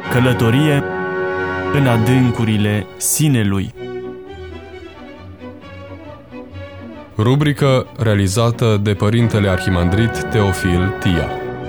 Călătorie în adâncurile sinelui. Rubrică realizată de Părintele Arhimandrit Teofil Tia.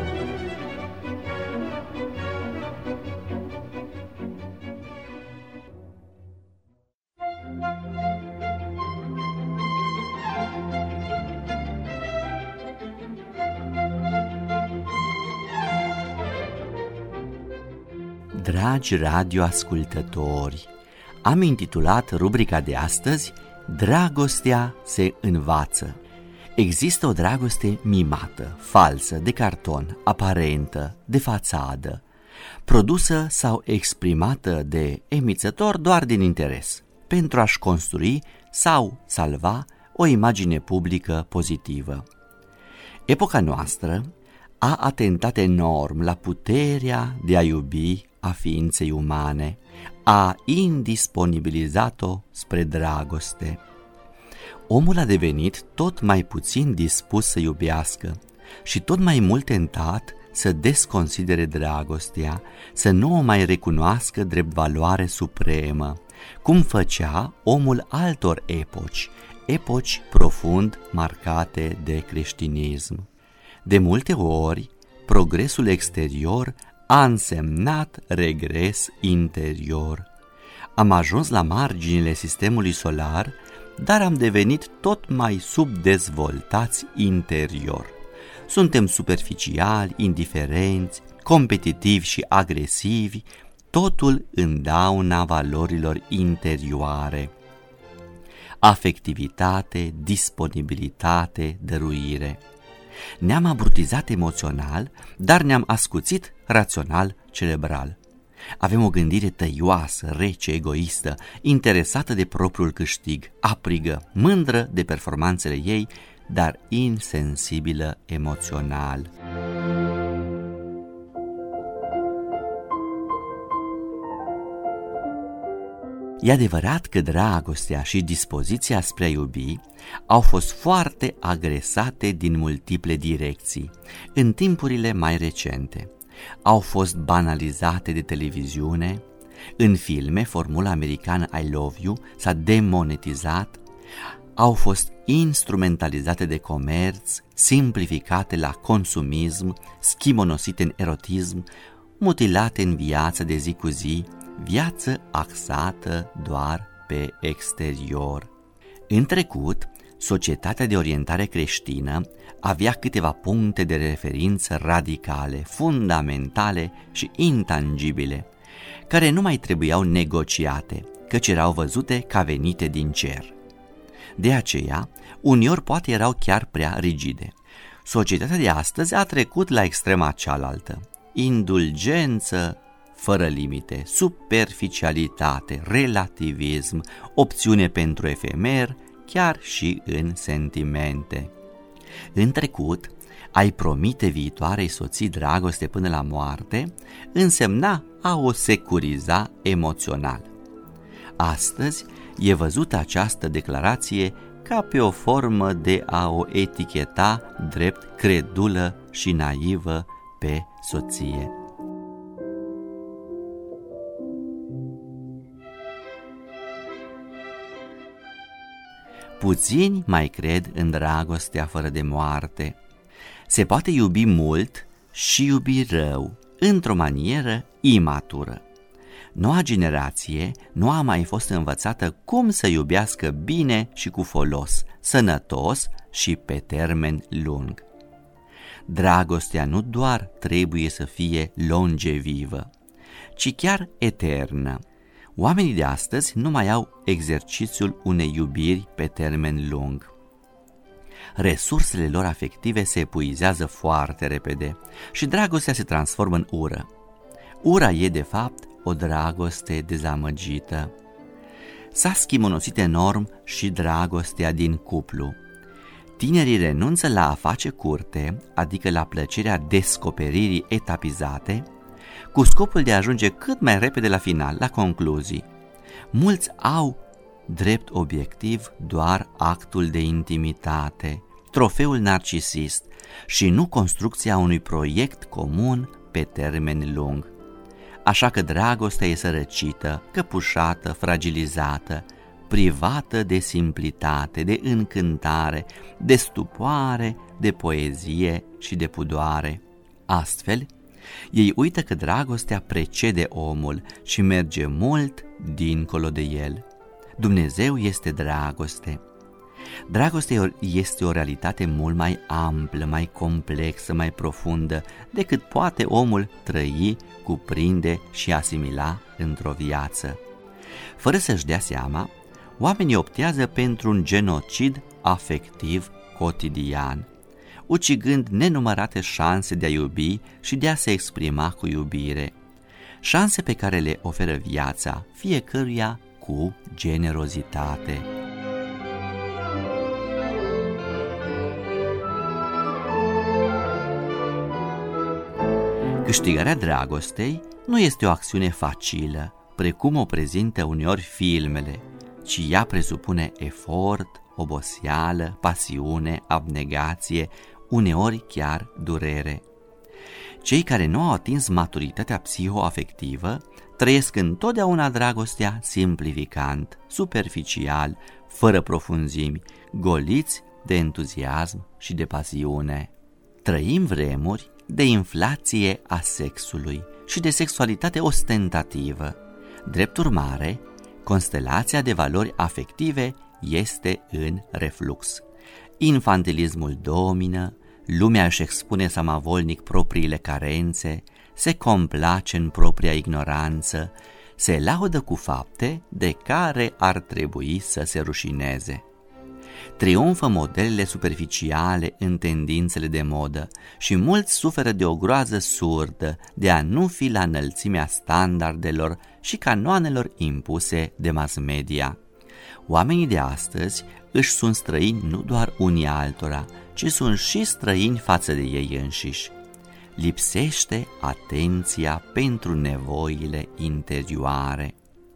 Dragi radioascultători, am intitulat rubrica de astăzi Dragostea se învață. Există o dragoste mimată, falsă, de carton, aparentă, de fațadă, produsă sau exprimată de emițător doar din interes, pentru a-și construi sau salva o imagine publică pozitivă. Epoca noastră a atentat enorm la puterea de a iubi a ființei umane, a indisponibilizat-o spre dragoste. Omul a devenit tot mai puțin dispus să iubească și tot mai mult tentat să desconsidere dragostea, să nu o mai recunoască drept valoare supremă, cum făcea omul altor epoci profund marcate de creștinism. De multe ori, progresul exterior a însemnat regres interior. Am ajuns la marginile sistemului solar, dar am devenit tot mai subdezvoltați interior. Suntem superficiali, indiferenți, competitivi și agresivi, totul în dauna valorilor interioare. Afectivitate, disponibilitate, dăruire. Ne-am abrutizat emoțional, dar ne-am ascuțit rațional cerebral. Avem o gândire tăioasă, rece, egoistă, interesată de propriul câștig, aprigă, mândră de performanțele ei, dar insensibilă emoțional. E adevărat că dragostea și dispoziția spre a iubi au fost foarte agresate din multiple direcții, în timpurile mai recente. Au fost banalizate de televiziune, în filme formula americană I love you s-a demonetizat, au fost instrumentalizate de comerț, simplificate la consumism, schimonosite în erotism, mutilate în viața de zi cu zi, viață axată doar pe exterior. În trecut, societatea de orientare creștină avea câteva puncte de referință radicale, fundamentale și intangibile, care nu mai trebuiau negociate, căci erau văzute ca venite din cer. De aceea, uneori poate erau chiar prea rigide. Societatea de astăzi a trecut la extrema cealaltă: indulgență fără limite, superficialitate, relativism, opțiune pentru efemer, chiar și în sentimente. În trecut, a-i promite viitoarei soții dragoste până la moarte însemna a o securiza emoțional. Astăzi e văzută această declarație ca pe o formă de a o eticheta drept credulă și naivă pe soție. Puțini mai cred în dragostea fără de moarte. Se poate iubi mult și iubi rău, într-o manieră imatură. Noua generație nu a mai fost învățată cum să iubească bine și cu folos, sănătos și pe termen lung. Dragostea nu doar trebuie să fie longevivă, ci chiar eternă. Oamenii de astăzi nu mai au exercițiul unei iubiri pe termen lung. Resursele lor afective se epuizează foarte repede și dragostea se transformă în ură. Ura e, de fapt, o dragoste dezamăgită. S-a schimonosit enorm și dragostea din cuplu. Tinerii renunță la a face curte, adică la plăcerea descoperirii etapizate, cu scopul de a ajunge cât mai repede la final, la concluzii. Mulți au drept obiectiv doar actul de intimitate, trofeul narcisist și nu construcția unui proiect comun pe termen lung. Așa că dragostea e sărăcită, căpușată, fragilizată, privată de simplitate, de încântare, de stupoare, de poezie și de pudoare. Astfel, ei uită că dragostea precede omul și merge mult dincolo de el. Dumnezeu este dragoste. Dragostea este o realitate mult mai amplă, mai complexă, mai profundă decât poate omul trăi, cuprinde și asimila într-o viață. Fără să-și dea seama, oamenii optează pentru un genocid afectiv cotidian, ucigând nenumărate șanse de a iubi și de a se exprima cu iubire, șanse pe care le oferă viața fiecăruia cu generozitate. Câștigarea dragostei nu este o acțiune facilă, precum o prezintă uneori filmele, ci ea presupune efort, oboseală, pasiune, abnegație, uneori chiar durere. Cei care nu au atins maturitatea psihoafectivă trăiesc întotdeauna dragostea simplificant, superficial, fără profunzimi, goliți de entuziasm și de pasiune. Trăim vremuri de inflație a sexului și de sexualitate ostentativă. Drept urmare, constelația de valori afective este în reflux. Infantilismul domină, lumea își expune samavolnic propriile carențe, se complace în propria ignoranță, se laudă cu fapte de care ar trebui să se rușineze. Triumfă modelele superficiale în tendințele de modă și mulți suferă de o groază surdă de a nu fi la înălțimea standardelor și canoanelor impuse de mass media. Oamenii de astăzi își sunt străini nu doar unii altora, ci sunt și străini față de ei înșiși. Lipsește atenția pentru nevoile interioare.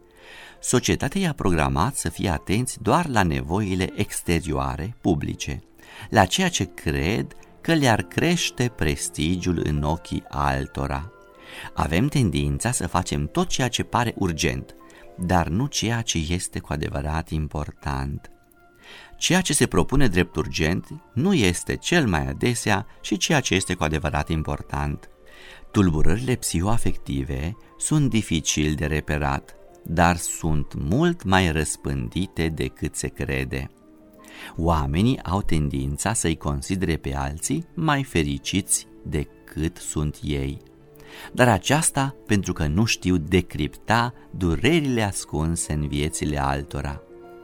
Societatea i-a programat să fie atenți doar la nevoile exterioare, publice, la ceea ce cred că le-ar crește prestigiul în ochii altora. Avem tendința să facem tot ceea ce pare urgent, dar nu ceea ce este cu adevărat important. Ceea ce se propune drept urgent nu este cel mai adesea și ceea ce este cu adevărat important. Tulburările psihoafective sunt dificil de reperat, dar sunt mult mai răspândite decât se crede. Oamenii au tendința să-i considere pe alții mai fericiți decât sunt ei, dar aceasta pentru că nu știu decripta durerile ascunse în viețile altora.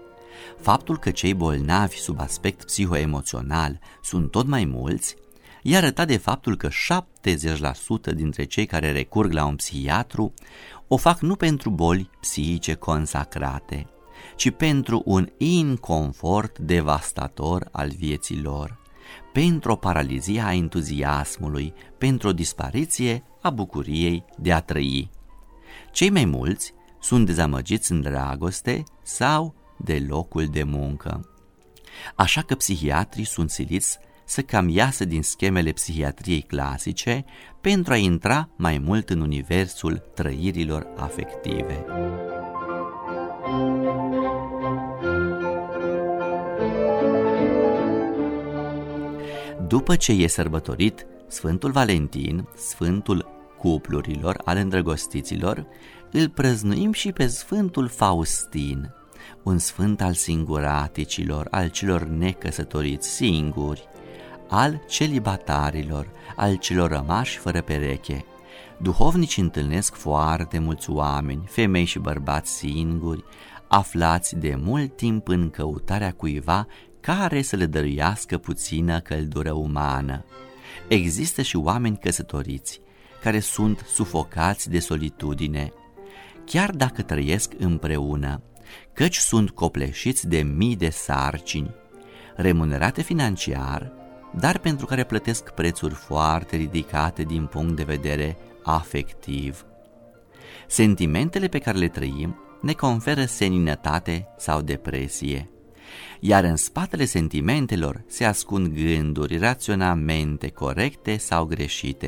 Faptul că cei bolnavi sub aspect psihoemoțional sunt tot mai mulți e arătat de faptul că 70% dintre cei care recurg la un psihiatru o fac nu pentru boli psihice consacrate, ci pentru un inconfort devastator al vieții lor, pentru o paralizie a entuziasmului, pentru o dispariție a bucuriei de a trăi. Cei mai mulți sunt dezamăgiți în dragoste sau de locul de muncă. Așa că psihiatrii sunt siliți să cam iasă din schemele psihiatriei clasice pentru a intra mai mult în universul trăirilor afective. După ce e sărbătorit Sfântul Valentin, Sfântul cuplurilor, al îndrăgostiților, îl prăznuim și pe Sfântul Faustin, un sfânt al singuraticilor, al celor necăsătoriți singuri, al celibatarilor, al celor rămași fără pereche. Duhovnicii întâlnesc foarte mulți oameni, femei și bărbați singuri, aflați de mult timp în căutarea cuiva care să le dăruiască puțină căldură umană. Există și oameni căsătoriți, care sunt sufocați de solitudine, chiar dacă trăiesc împreună, căci sunt copleșiți de mii de sarcini, remunerate financiar, dar pentru care plătesc prețuri foarte ridicate din punct de vedere afectiv. Sentimentele pe care le trăim ne conferă seninătate sau depresie, iar în spatele sentimentelor se ascund gânduri, raționamente corecte sau greșite,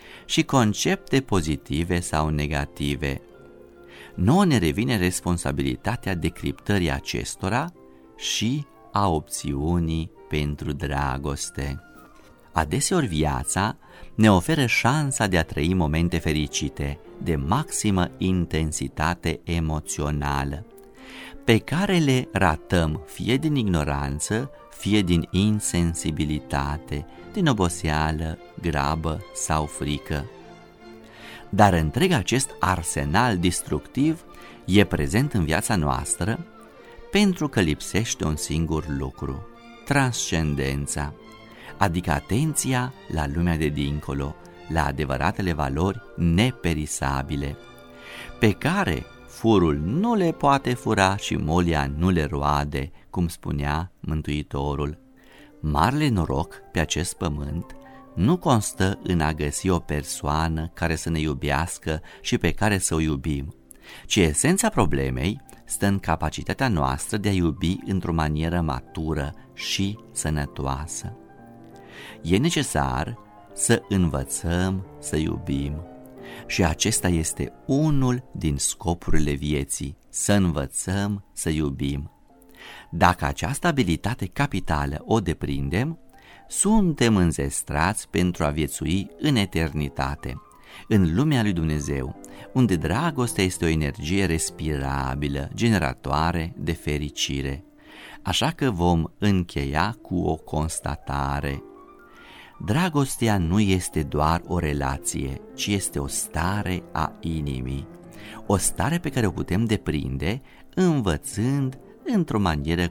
și concepte pozitive sau negative. Nouă ne revine responsabilitatea decriptării acestora și a opțiunii pentru dragoste. Adeseori viața ne oferă șansa de a trăi momente fericite, de maximă intensitate emoțională, pe care le ratăm fie din ignoranță, fie din insensibilitate, din oboseală, grabă sau frică. Dar întreg acest arsenal destructiv e prezent în viața noastră pentru că lipsește un singur lucru: transcendența, adică atenția la lumea de dincolo, la adevăratele valori neperisabile, pe care furul nu le poate fura și molia nu le roade, cum spunea Mântuitorul. Marele noroc pe acest pământ nu constă în a găsi o persoană care să ne iubească și pe care să o iubim, ci esența problemei stă în capacitatea noastră de a iubi într-o manieră matură și sănătoasă. E necesar să învățăm să iubim și acesta este unul din scopurile vieții, să învățăm să iubim. Dacă această abilitate capitală o deprindem, suntem înzestrați pentru a viețui în eternitate, în lumea lui Dumnezeu, unde dragostea este o energie respirabilă, generatoare de fericire. Așa că vom încheia cu o constatare: dragostea nu este doar o relație, ci este o stare a inimii, o stare pe care o putem deprinde învățând într-o manieră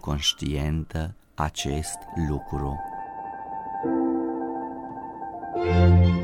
conștientă acest lucru.